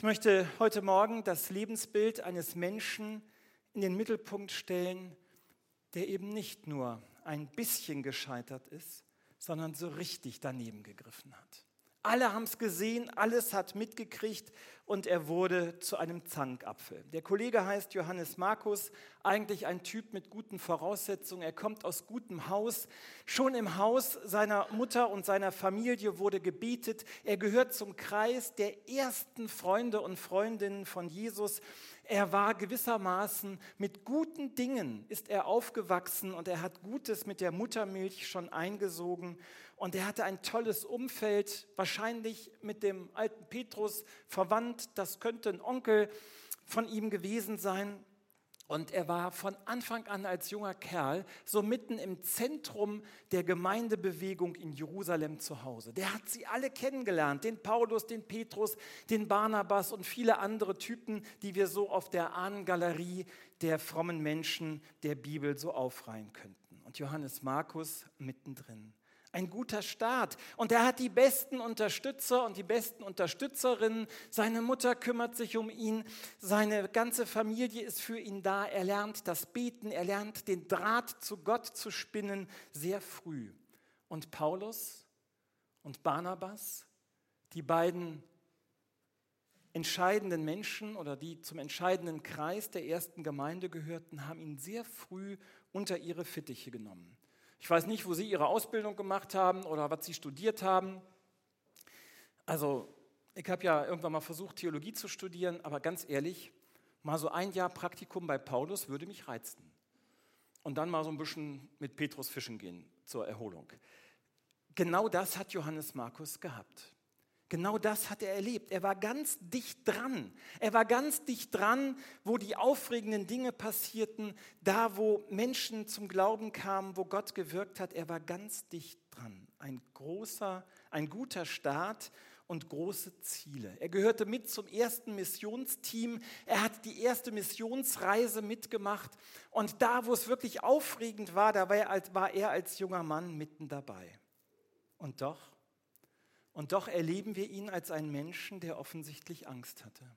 möchte heute Morgen das Lebensbild eines Menschen in den Mittelpunkt stellen, der eben nicht nur ein bisschen gescheitert ist, sondern so richtig daneben gegriffen hat. Alle haben es gesehen, alles hat mitgekriegt und er wurde zu einem Zankapfel. Der Kollege heißt Johannes Markus, eigentlich ein Typ mit guten Voraussetzungen. Er kommt aus gutem Haus. Schon im Haus seiner Mutter und seiner Familie wurde gebetet. Er gehört zum Kreis der ersten Freunde und Freundinnen von Jesus. Er war gewissermaßen mit guten Dingen ist er aufgewachsen und er hat Gutes mit der Muttermilch schon eingesogen und er hatte ein tolles Umfeld, wahrscheinlich mit dem alten Petrus verwandt, das könnte ein Onkel von ihm gewesen sein. Und er war von Anfang an als junger Kerl so mitten im Zentrum der Gemeindebewegung in Jerusalem zu Hause. Der hat sie alle kennengelernt, den Paulus, den Petrus, den Barnabas und viele andere Typen, die wir so auf der Ahnengalerie der frommen Menschen der Bibel so aufreihen könnten. Und Johannes Markus mittendrin. Ein guter Start. Und er hat die besten Unterstützer und die besten Unterstützerinnen. Seine Mutter kümmert sich um ihn. Seine ganze Familie ist für ihn da. Er lernt das Beten. Er lernt den Draht zu Gott zu spinnen sehr früh. Und Paulus und Barnabas, die beiden entscheidenden Menschen oder die zum entscheidenden Kreis der ersten Gemeinde gehörten, haben ihn sehr früh unter ihre Fittiche genommen. Ich weiß nicht, wo Sie Ihre Ausbildung gemacht haben oder was Sie studiert haben. Also ich habe ja irgendwann mal versucht, Theologie zu studieren, aber ganz ehrlich, mal so ein Jahr Praktikum bei Paulus würde mich reizen. Und dann mal so ein bisschen mit Petrus fischen gehen zur Erholung. Genau das hat Johannes Markus gehabt. Genau das hat er erlebt. Er war ganz dicht dran. Er war ganz dicht dran, wo die aufregenden Dinge passierten, da wo Menschen zum Glauben kamen, wo Gott gewirkt hat. Er war ganz dicht dran. Ein guter Start und große Ziele. Er gehörte mit zum ersten Missionsteam. Er hat die erste Missionsreise mitgemacht. Und da, wo es wirklich aufregend war, da war er als junger Mann mitten dabei. Und doch erleben wir ihn als einen Menschen, der offensichtlich Angst hatte.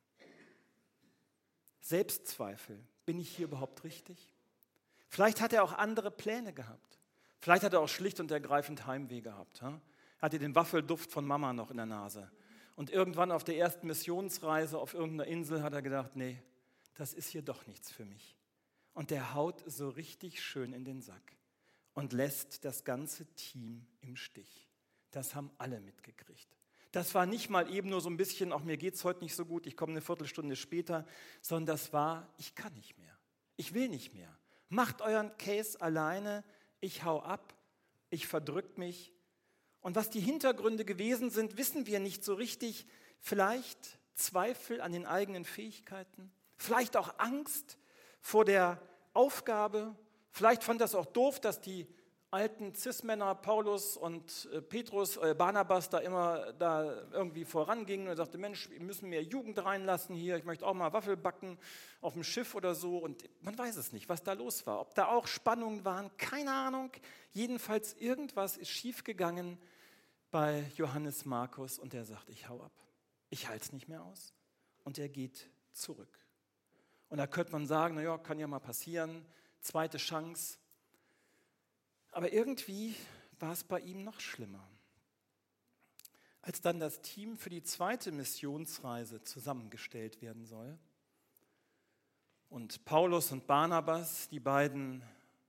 Selbstzweifel, bin ich hier überhaupt richtig? Vielleicht hat er auch andere Pläne gehabt. Vielleicht hat er auch schlicht und ergreifend Heimweh gehabt. Hatte den Waffelduft von Mama noch in der Nase. Und irgendwann auf der ersten Missionsreise auf irgendeiner Insel hat er gedacht, nee, das ist hier doch nichts für mich. Und der haut so richtig schön in den Sack und lässt das ganze Team im Stich. Das haben alle mitgekriegt. Das war nicht mal eben nur so ein bisschen, auch mir geht es heute nicht so gut, ich komme eine Viertelstunde später, sondern das war, ich kann nicht mehr, ich will nicht mehr. Macht euren Case alleine, ich hau ab, ich verdrück mich. Und was die Hintergründe gewesen sind, wissen wir nicht so richtig. Vielleicht Zweifel an den eigenen Fähigkeiten, vielleicht auch Angst vor der Aufgabe, vielleicht fand das auch doof, dass die alten Cis-Männer Paulus und Petrus, Barnabas da immer da irgendwie vorangingen und sagte, Mensch, wir müssen mehr Jugend reinlassen hier, ich möchte auch mal Waffel backen auf dem Schiff oder so. Und man weiß es nicht, was da los war. Ob da auch Spannungen waren, keine Ahnung. Jedenfalls irgendwas ist schiefgegangen bei Johannes Markus und er sagt, ich hau ab. Ich halte es nicht mehr aus. Und er geht zurück. Und da könnte man sagen, naja, kann ja mal passieren, zweite Chance. Aber irgendwie war es bei ihm noch schlimmer. Als dann das Team für die zweite Missionsreise zusammengestellt werden soll und Paulus und Barnabas, die beiden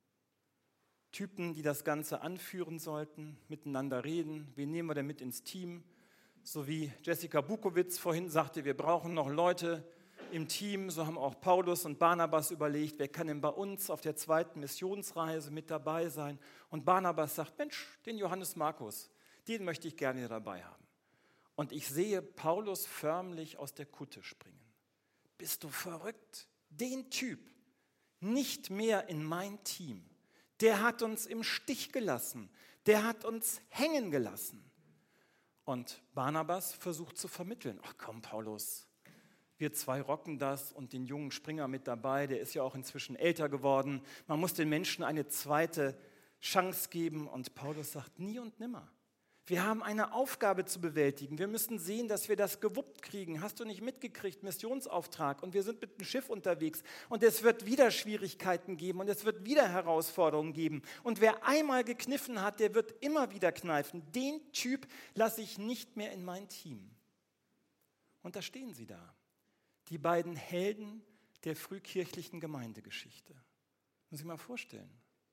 Typen, die das Ganze anführen sollten, miteinander reden, wen nehmen wir denn mit ins Team? So wie Jessica Bukowitz vorhin sagte, wir brauchen noch Leute im Team, so haben auch Paulus und Barnabas überlegt, wer kann denn bei uns auf der zweiten Missionsreise mit dabei sein? Und Barnabas sagt, Mensch, den Johannes Markus, den möchte ich gerne dabei haben. Und ich sehe Paulus förmlich aus der Kutte springen. Bist du verrückt? Den Typ nicht mehr in mein Team. Der hat uns im Stich gelassen. Der hat uns hängen gelassen. Und Barnabas versucht zu vermitteln. Ach komm, Paulus, wir zwei rocken das und den jungen Springer mit dabei, der ist ja auch inzwischen älter geworden. Man muss den Menschen eine zweite Chance geben. Und Paulus sagt, nie und nimmer. Wir haben eine Aufgabe zu bewältigen. Wir müssen sehen, dass wir das gewuppt kriegen. Hast du nicht mitgekriegt, Missionsauftrag. Und wir sind mit dem Schiff unterwegs. Und es wird wieder Schwierigkeiten geben. Und es wird wieder Herausforderungen geben. Und wer einmal gekniffen hat, der wird immer wieder kneifen. Den Typ lasse ich nicht mehr in mein Team. Und da stehen sie da. Die beiden Helden der frühkirchlichen Gemeindegeschichte. Muss ich mal vorstellen.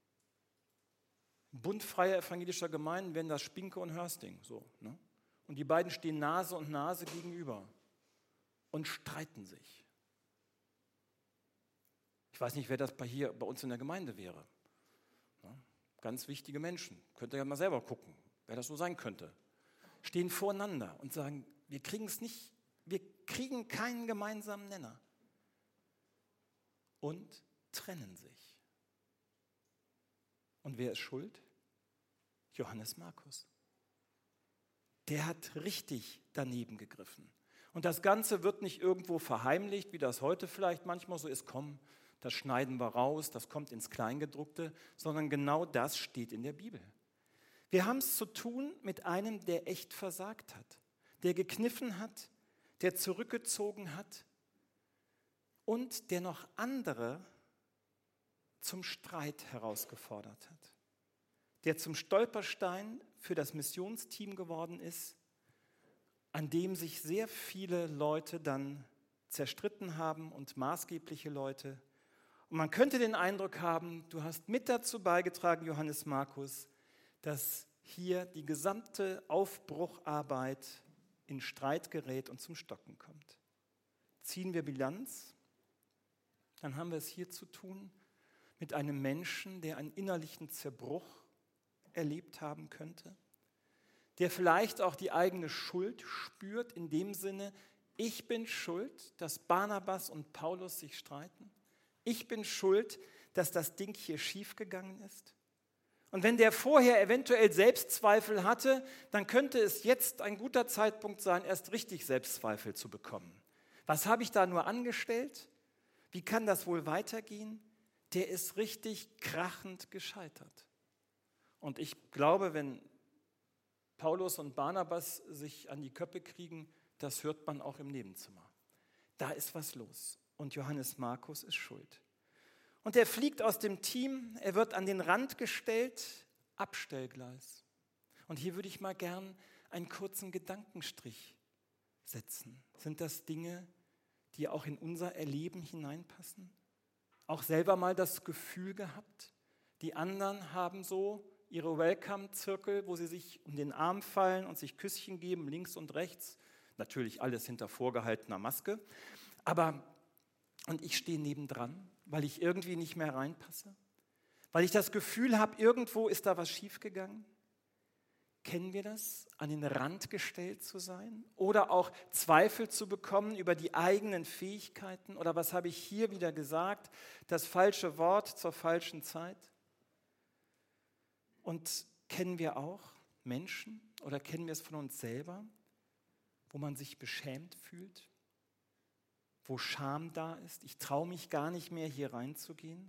Bund freier evangelischer Gemeinden wären das Spinke und Hörsting. So, ne? Und die beiden stehen Nase und Nase gegenüber und streiten sich. Ich weiß nicht, wer das bei uns in der Gemeinde wäre. Ne? Ganz wichtige Menschen. Könnt ihr ja mal selber gucken, wer das so sein könnte. Stehen voreinander und sagen, wir kriegen keinen gemeinsamen Nenner. Und trennen sich. Und wer ist schuld? Johannes Markus. Der hat richtig daneben gegriffen. Und das Ganze wird nicht irgendwo verheimlicht, wie das heute vielleicht manchmal so ist, komm, das schneiden wir raus, das kommt ins Kleingedruckte, sondern genau das steht in der Bibel. Wir haben es zu tun mit einem, der echt versagt hat, der gekniffen hat, der zurückgezogen hat und der noch andere zum Streit herausgefordert hat, der zum Stolperstein für das Missionsteam geworden ist, an dem sich sehr viele Leute dann zerstritten haben und maßgebliche Leute. Und man könnte den Eindruck haben, du hast mit dazu beigetragen, Johannes Markus, dass hier die gesamte Aufbrucharbeit in Streit gerät und zum Stocken kommt. Ziehen wir Bilanz, dann haben wir es hier zu tun mit einem Menschen, der einen innerlichen Zerbruch erlebt haben könnte, der vielleicht auch die eigene Schuld spürt, in dem Sinne, ich bin schuld, dass Barnabas und Paulus sich streiten. Ich bin schuld, dass das Ding hier schiefgegangen ist. Und wenn der vorher eventuell Selbstzweifel hatte, dann könnte es jetzt ein guter Zeitpunkt sein, erst richtig Selbstzweifel zu bekommen. Was habe ich da nur angestellt? Wie kann das wohl weitergehen? Der ist richtig krachend gescheitert. Und ich glaube, wenn Paulus und Barnabas sich an die Köpfe kriegen, das hört man auch im Nebenzimmer. Da ist was los. Und Johannes Markus ist schuld. Und er fliegt aus dem Team, er wird an den Rand gestellt, Abstellgleis. Und hier würde ich mal gern einen kurzen Gedankenstrich setzen. Sind das Dinge, die auch in unser Erleben hineinpassen? Auch selber mal das Gefühl gehabt, die anderen haben so ihre Welcome-Zirkel, wo sie sich um den Arm fallen und sich Küsschen geben, links und rechts. Natürlich alles hinter vorgehaltener Maske. Und ich stehe nebendran, weil ich irgendwie nicht mehr reinpasse. Weil ich das Gefühl habe, irgendwo ist da was schiefgegangen. Kennen wir das, an den Rand gestellt zu sein? Oder auch Zweifel zu bekommen über die eigenen Fähigkeiten? Oder was habe ich hier wieder gesagt? Das falsche Wort zur falschen Zeit? Und kennen wir auch Menschen oder kennen wir es von uns selber, wo man sich beschämt fühlt, wo Scham da ist? Ich traue mich gar nicht mehr, hier reinzugehen.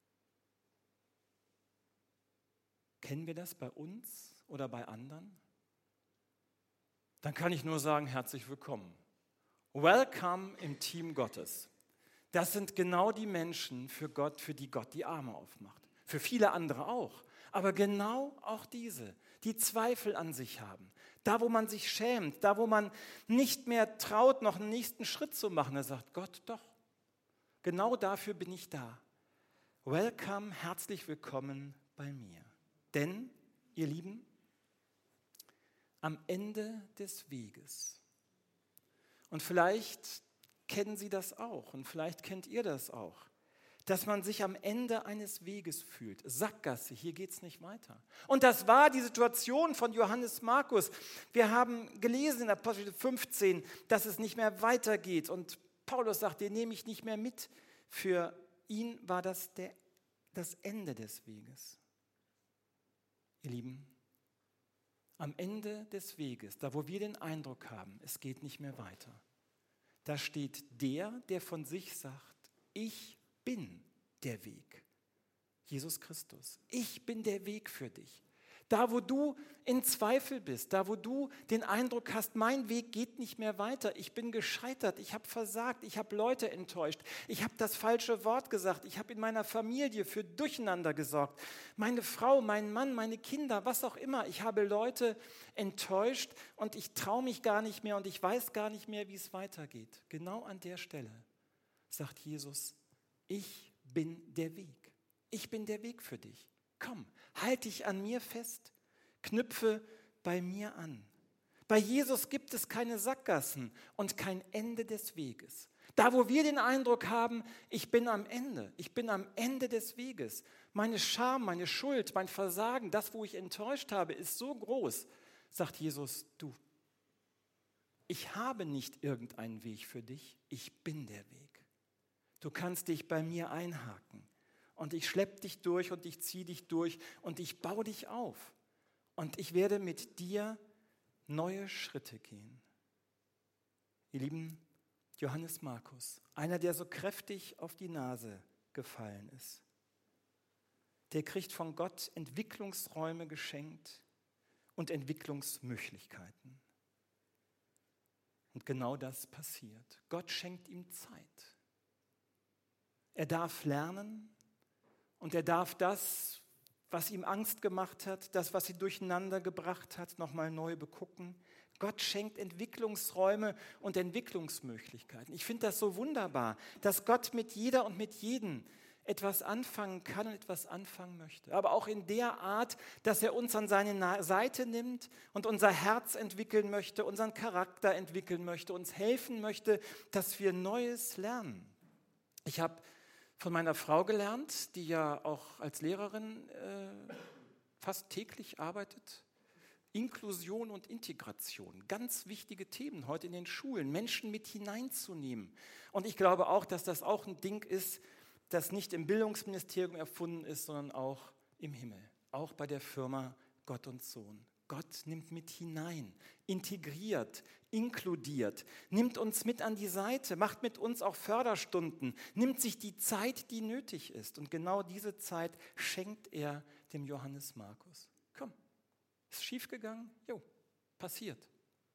Kennen wir das bei uns oder bei anderen? Dann kann ich nur sagen, herzlich willkommen. Welcome im Team Gottes. Das sind genau die Menschen für die Gott die Arme aufmacht. Für viele andere auch. Aber genau auch diese, die Zweifel an sich haben. Da, wo man sich schämt, da, wo man nicht mehr traut, noch einen nächsten Schritt zu machen. Er sagt, Gott, doch, genau dafür bin ich da. Welcome, herzlich willkommen bei mir. Denn, ihr Lieben, am Ende des Weges, und vielleicht kennen Sie das auch und vielleicht kennt ihr das auch, dass man sich am Ende eines Weges fühlt. Sackgasse, hier geht es nicht weiter. Und das war die Situation von Johannes Markus. Wir haben gelesen in Apostel 15, dass es nicht mehr weitergeht. Und Paulus sagt, den nehme ich nicht mehr mit. Für ihn war das das Ende des Weges. Ihr Lieben, am Ende des Weges, da wo wir den Eindruck haben, es geht nicht mehr weiter, da steht der von sich sagt, ich bin der Weg. Jesus Christus. Ich bin der Weg für dich. Da, wo du in Zweifel bist, da, wo du den Eindruck hast, mein Weg geht nicht mehr weiter, ich bin gescheitert, ich habe versagt, ich habe Leute enttäuscht, ich habe das falsche Wort gesagt, ich habe in meiner Familie für Durcheinander gesorgt, meine Frau, mein Mann, meine Kinder, was auch immer, ich habe Leute enttäuscht und ich traue mich gar nicht mehr und ich weiß gar nicht mehr, wie es weitergeht. Genau an der Stelle sagt Jesus, ich bin der Weg. Ich bin der Weg für dich. Komm, halt dich an mir fest, knüpfe bei mir an. Bei Jesus gibt es keine Sackgassen und kein Ende des Weges. Da, wo wir den Eindruck haben, ich bin am Ende des Weges. Meine Scham, meine Schuld, mein Versagen, das, wo ich enttäuscht habe, ist so groß, sagt Jesus, du, ich habe nicht irgendeinen Weg für dich, ich bin der Weg. Du kannst dich bei mir einhaken. Und ich schleppe dich durch und ich ziehe dich durch und ich baue dich auf. Und ich werde mit dir neue Schritte gehen. Ihr Lieben, Johannes Markus, einer, der so kräftig auf die Nase gefallen ist, der kriegt von Gott Entwicklungsräume geschenkt und Entwicklungsmöglichkeiten. Und genau das passiert. Gott schenkt ihm Zeit. Er darf lernen. Und er darf das, was ihm Angst gemacht hat, das, was ihn durcheinander gebracht hat, nochmal neu begucken. Gott schenkt Entwicklungsräume und Entwicklungsmöglichkeiten. Ich finde das so wunderbar, dass Gott mit jeder und mit jedem etwas anfangen kann und etwas anfangen möchte. Aber auch in der Art, dass er uns an seine Seite nimmt und unser Herz entwickeln möchte, unseren Charakter entwickeln möchte, uns helfen möchte, dass wir Neues lernen. Ich habe von meiner Frau gelernt, die ja auch als Lehrerin fast täglich arbeitet. Inklusion und Integration, ganz wichtige Themen heute in den Schulen, Menschen mit hineinzunehmen. Und ich glaube auch, dass das auch ein Ding ist, das nicht im Bildungsministerium erfunden ist, sondern auch im Himmel, auch bei der Firma Gott und Sohn. Gott nimmt mit hinein, integriert, inkludiert, nimmt uns mit an die Seite, macht mit uns auch Förderstunden, nimmt sich die Zeit, die nötig ist. Und genau diese Zeit schenkt er dem Johannes Markus. Komm, ist schiefgegangen? Jo, passiert.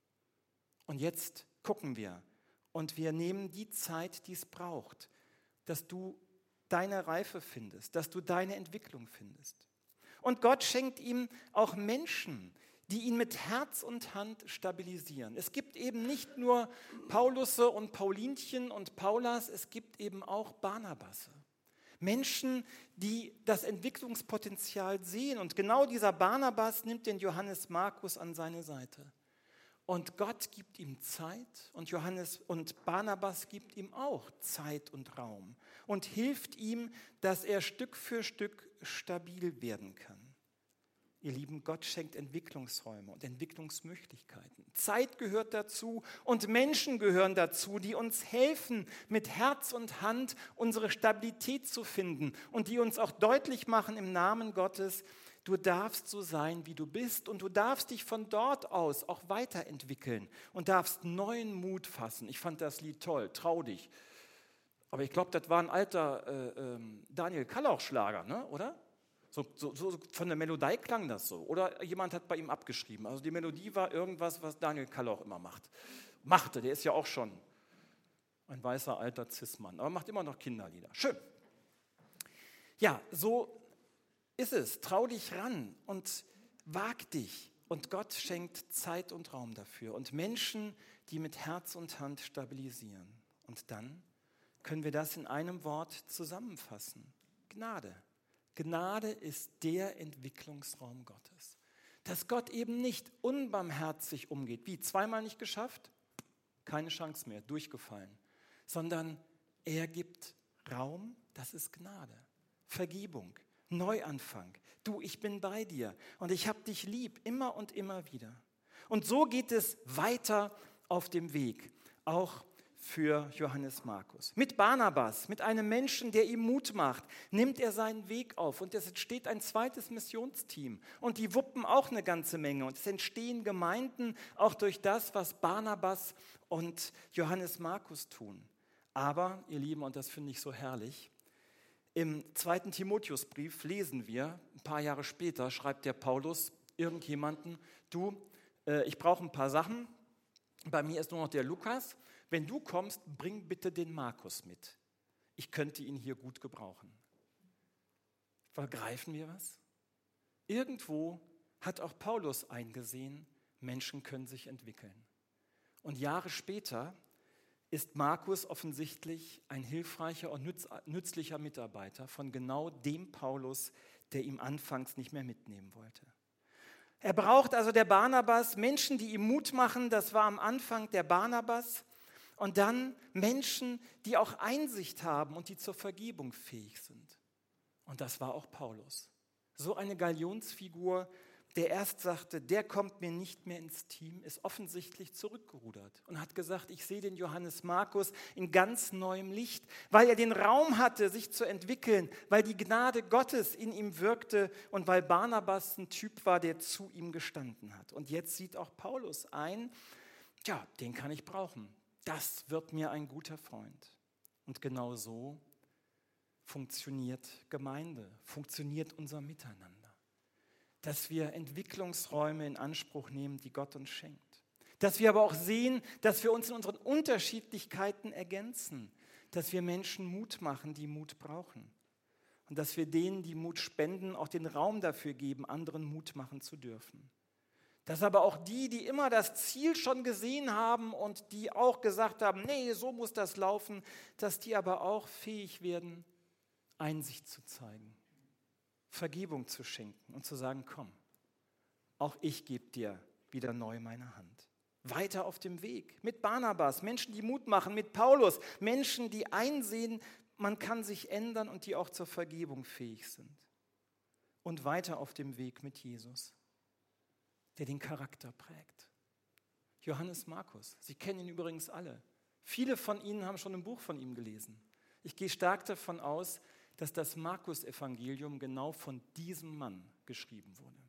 Und jetzt gucken wir und wir nehmen die Zeit, die es braucht, dass du deine Reife findest, dass du deine Entwicklung findest. Und Gott schenkt ihm auch Menschen, die ihn mit Herz und Hand stabilisieren. Es gibt eben nicht nur Paulusse und Paulinchen und Paulas, es gibt eben auch Barnabasse. Menschen, die das Entwicklungspotenzial sehen. Und genau dieser Barnabas nimmt den Johannes Markus an seine Seite. Und Gott gibt ihm Zeit und Barnabas gibt ihm auch Zeit und Raum und hilft ihm, dass er Stück für Stück stabil werden kann. Ihr Lieben, Gott schenkt Entwicklungsräume und Entwicklungsmöglichkeiten. Zeit gehört dazu und Menschen gehören dazu, die uns helfen, mit Herz und Hand unsere Stabilität zu finden und die uns auch deutlich machen im Namen Gottes, du darfst so sein, wie du bist und du darfst dich von dort aus auch weiterentwickeln und darfst neuen Mut fassen. Ich fand das Lied toll, trau dich. Aber ich glaube, das war ein alter Daniel Kallauch-Schlager, ne? Oder? So von der Melodie klang das so. Oder jemand hat bei ihm abgeschrieben. Also die Melodie war irgendwas, was Daniel Kallauch immer machte. Der ist ja auch schon ein weißer alter Cis-Mann, aber macht immer noch Kinderlieder. Schön. Ja, so ist es. Trau dich ran und wag dich. Und Gott schenkt Zeit und Raum dafür. Und Menschen, die mit Herz und Hand stabilisieren. Und dann können wir das in einem Wort zusammenfassen. Gnade. Gnade ist der Entwicklungsraum Gottes. Dass Gott eben nicht unbarmherzig umgeht. Wie, zweimal nicht geschafft? Keine Chance mehr, durchgefallen. Sondern er gibt Raum, das ist Gnade. Vergebung, Neuanfang. Du, ich bin bei dir und ich habe dich lieb, immer und immer wieder. Und so geht es weiter auf dem Weg, auch für Johannes Markus. Mit Barnabas, mit einem Menschen, der ihm Mut macht, nimmt er seinen Weg auf und es entsteht ein zweites Missionsteam und die wuppen auch eine ganze Menge und es entstehen Gemeinden auch durch das, was Barnabas und Johannes Markus tun. Aber, ihr Lieben, und das finde ich so herrlich, im 2. Timotheusbrief lesen wir, ein paar Jahre später schreibt der Paulus, irgendjemanden, du, ich brauche ein paar Sachen, bei mir ist nur noch der Lukas, wenn du kommst, bring bitte den Markus mit. Ich könnte ihn hier gut gebrauchen. Vergreifen wir was? Irgendwo hat auch Paulus eingesehen, Menschen können sich entwickeln. Und Jahre später ist Markus offensichtlich ein hilfreicher und nützlicher Mitarbeiter von genau dem Paulus, der ihm anfangs nicht mehr mitnehmen wollte. Er braucht also der Barnabas, Menschen, die ihm Mut machen, das war am Anfang der Barnabas, und dann Menschen, die auch Einsicht haben und die zur Vergebung fähig sind. Und das war auch Paulus. So eine Galionsfigur, der erst sagte, der kommt mir nicht mehr ins Team, ist offensichtlich zurückgerudert und hat gesagt, ich sehe den Johannes Markus in ganz neuem Licht, weil er den Raum hatte, sich zu entwickeln, weil die Gnade Gottes in ihm wirkte und weil Barnabas ein Typ war, der zu ihm gestanden hat. Und jetzt sieht auch Paulus ein, ja, den kann ich brauchen. Das wird mir ein guter Freund. Und genau so funktioniert Gemeinde, funktioniert unser Miteinander. Dass wir Entwicklungsräume in Anspruch nehmen, die Gott uns schenkt. Dass wir aber auch sehen, dass wir uns in unseren Unterschiedlichkeiten ergänzen. Dass wir Menschen Mut machen, die Mut brauchen. Und dass wir denen, die Mut spenden, auch den Raum dafür geben, anderen Mut machen zu dürfen. Dass aber auch die, die immer das Ziel schon gesehen haben und die auch gesagt haben, nee, so muss das laufen, dass die aber auch fähig werden, Einsicht zu zeigen. Vergebung zu schenken und zu sagen, komm, auch ich gebe dir wieder neu meine Hand. Weiter auf dem Weg mit Barnabas, Menschen, die Mut machen, mit Paulus, Menschen, die einsehen, man kann sich ändern und die auch zur Vergebung fähig sind. Und weiter auf dem Weg mit Jesus, der den Charakter prägt. Johannes Markus, Sie kennen ihn übrigens alle. Viele von Ihnen haben schon ein Buch von ihm gelesen. Ich gehe stark davon aus, dass das Markus-Evangelium genau von diesem Mann geschrieben wurde.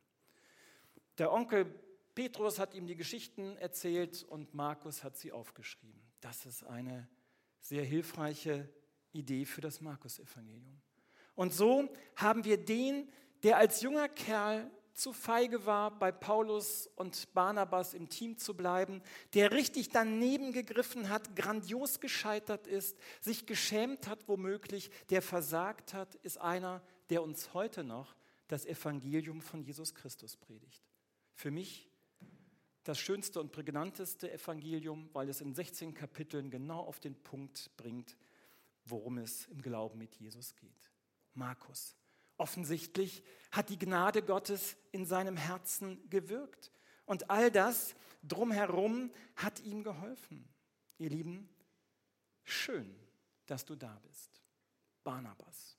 Der Onkel Petrus hat ihm die Geschichten erzählt und Markus hat sie aufgeschrieben. Das ist eine sehr hilfreiche Idee für das Markus-Evangelium. Und so haben wir den, der als junger Kerl zu feige war, bei Paulus und Barnabas im Team zu bleiben, der richtig daneben gegriffen hat, grandios gescheitert ist, sich geschämt hat womöglich, der versagt hat, ist einer, der uns heute noch das Evangelium von Jesus Christus predigt. Für mich das schönste und prägnanteste Evangelium, weil es in 16 Kapiteln genau auf den Punkt bringt, worum es im Glauben mit Jesus geht. Markus. Offensichtlich hat die Gnade Gottes in seinem Herzen gewirkt. Und all das drumherum hat ihm geholfen. Ihr Lieben, schön, dass du da bist. Barnabas,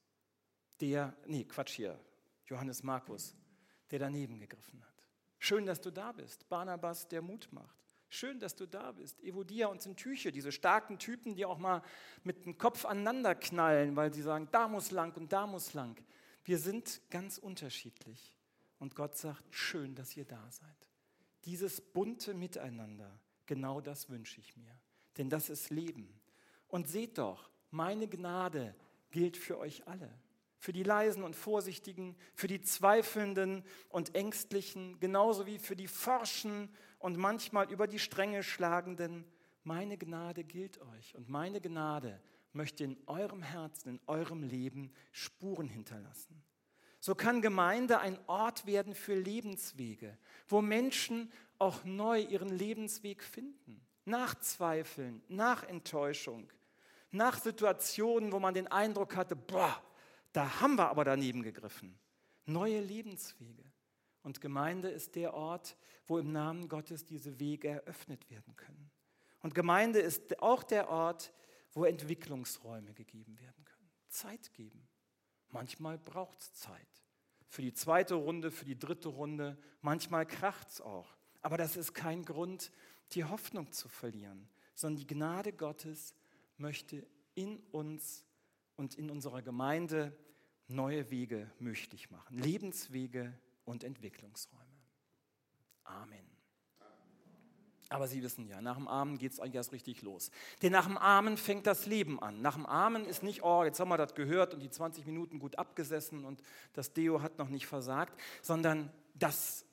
Johannes Markus, der daneben gegriffen hat. Schön, dass du da bist. Barnabas, der Mut macht. Schön, dass du da bist. Evodia und Syntyche, diese starken Typen, die auch mal mit dem Kopf aneinander knallen, weil sie sagen, da muss lang und da muss lang. Wir sind ganz unterschiedlich und Gott sagt, schön, dass ihr da seid. Dieses bunte Miteinander, genau das wünsche ich mir, denn das ist Leben. Und seht doch, meine Gnade gilt für euch alle, für die Leisen und Vorsichtigen, für die Zweifelnden und Ängstlichen, genauso wie für die Forschen und manchmal über die Stränge Schlagenden. Meine Gnade gilt euch und meine Gnade möchte in eurem Herzen, in eurem Leben Spuren hinterlassen. So kann Gemeinde ein Ort werden für Lebenswege, wo Menschen auch neu ihren Lebensweg finden. Nach Zweifeln, nach Enttäuschung, nach Situationen, wo man den Eindruck hatte, da haben wir aber daneben gegriffen. Neue Lebenswege. Und Gemeinde ist der Ort, wo im Namen Gottes diese Wege eröffnet werden können. Und Gemeinde ist auch der Ort, wo Entwicklungsräume gegeben werden können. Zeit geben. Manchmal braucht es Zeit. Für die zweite Runde, für die dritte Runde, manchmal kracht es auch. Aber das ist kein Grund, die Hoffnung zu verlieren, sondern die Gnade Gottes möchte in uns und in unserer Gemeinde neue Wege möglich machen. Lebenswege und Entwicklungsräume. Amen. Aber Sie wissen ja, nach dem Amen geht es eigentlich erst richtig los. Denn nach dem Amen fängt das Leben an. Nach dem Amen ist nicht, jetzt haben wir das gehört und die 20 Minuten gut abgesessen und das Deo hat noch nicht versagt, sondern das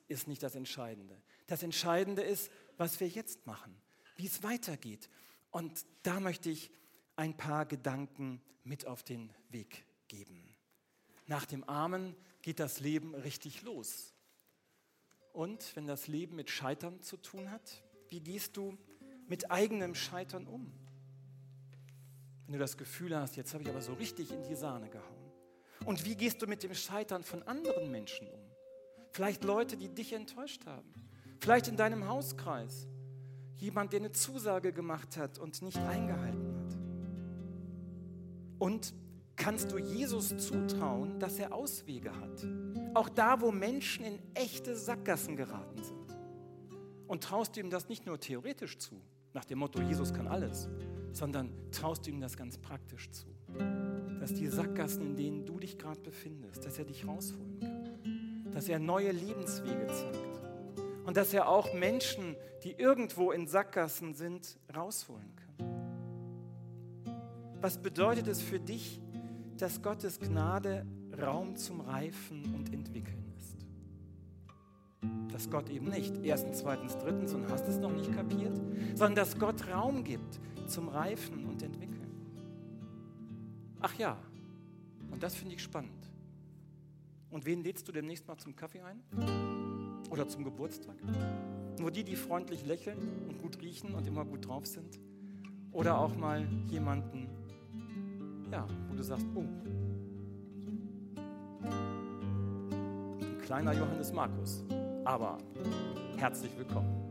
ist nicht das Entscheidende. Das Entscheidende ist, was wir jetzt machen, wie es weitergeht. Und da möchte ich ein paar Gedanken mit auf den Weg geben. Nach dem Amen geht das Leben richtig los. Und wenn das Leben mit Scheitern zu tun hat, wie gehst du mit eigenem Scheitern um? Wenn du das Gefühl hast, jetzt habe ich aber so richtig in die Sahne gehauen. Und wie gehst du mit dem Scheitern von anderen Menschen um? Vielleicht Leute, die dich enttäuscht haben. Vielleicht in deinem Hauskreis. Jemand, der eine Zusage gemacht hat und nicht eingehalten hat. Und kannst du Jesus zutrauen, dass er Auswege hat? Auch da, wo Menschen in echte Sackgassen geraten sind. Und traust du ihm das nicht nur theoretisch zu, nach dem Motto, Jesus kann alles, sondern traust du ihm das ganz praktisch zu. Dass die Sackgassen, in denen du dich gerade befindest, dass er dich rausholen kann. Dass er neue Lebenswege zeigt. Und dass er auch Menschen, die irgendwo in Sackgassen sind, rausholen kann. Was bedeutet es für dich, dass Gottes Gnade Raum zum Reifen und Entwickeln ist? Dass Gott eben nicht erstens, zweitens, drittens und hast es noch nicht kapiert, sondern dass Gott Raum gibt zum Reifen und Entwickeln. Ach ja, und das finde ich spannend. Und wen lädst du demnächst mal zum Kaffee ein? Oder zum Geburtstag? Nur die, die freundlich lächeln und gut riechen und immer gut drauf sind? Oder auch mal jemanden, ja, wo du sagst, oh, ein kleiner Johannes Markus, aber herzlich willkommen.